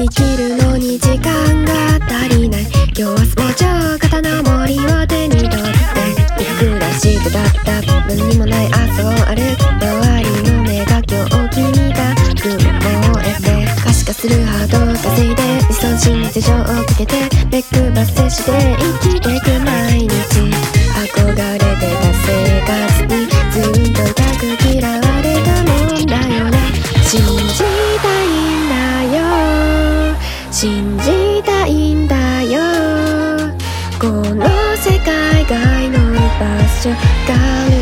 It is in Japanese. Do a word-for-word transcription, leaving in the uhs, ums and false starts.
生きるのに時間が足りない。今日はスモーチョ肩の森を手に取っていくらしてだった何にもない朝を歩く。周りの目が今日君が雲を得て可視化するハートを稼いで理想心に手錠をかけて目配せして生きていく毎日。憧れてた生活にずっと痛く嫌われたもんだよね。信じたいんだよ信じたいんだよ。この世界外の場所が